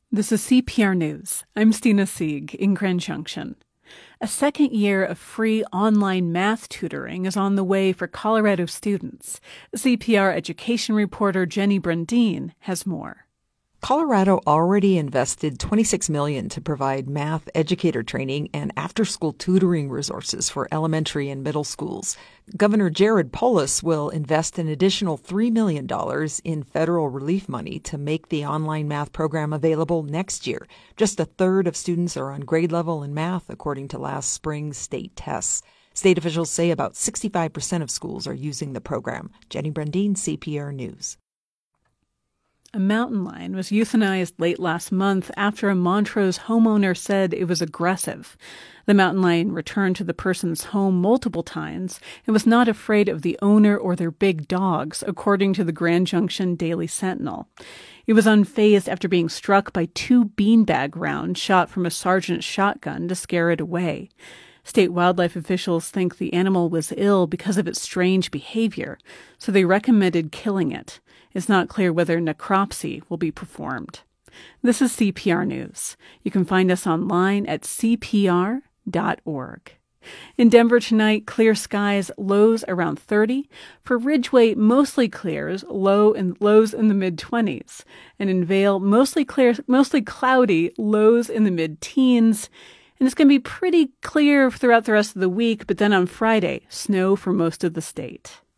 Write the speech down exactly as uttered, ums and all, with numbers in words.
This is C P R News. I'm Stina Sieg in Grand Junction. A second year of free online math tutoring is on the way for Colorado students. C P R education reporter Jenny Brundin has more. Colorado already invested twenty-six million dollars to provide math educator training and after-school tutoring resources for elementary and middle schools. Governor Jared Polis will invest an additional three million dollars in federal relief money to make the online math program available next year. Just a third of students are on grade level in math, according to last spring's state tests. State officials say about sixty-five percent of schools are using the program. Jenny Brundin, C P R News. A mountain lion was euthanized late last month after a Montrose homeowner said it was aggressive. The mountain lion returned to the person's home multiple times and was not afraid of the owner or their big dogs, according to the Grand Junction Daily Sentinel. It was unfazed after being struck by two beanbag rounds shot from a sergeant's shotgun to scare it away. State wildlife officials think the animal was ill because of its strange behavior, so they recommended killing it. It's not clear whether necropsy will be performed. This is C P R News. You can find us online at c p r dot org. In Denver tonight, clear skies, lows around thirty. For Ridgeway, mostly clears, low and lows in the mid-twenties. And in Vail, mostly clear, mostly cloudy, lows in the mid-teens. And it's going to be pretty clear throughout the rest of the week, but then on Friday, snow for most of the state.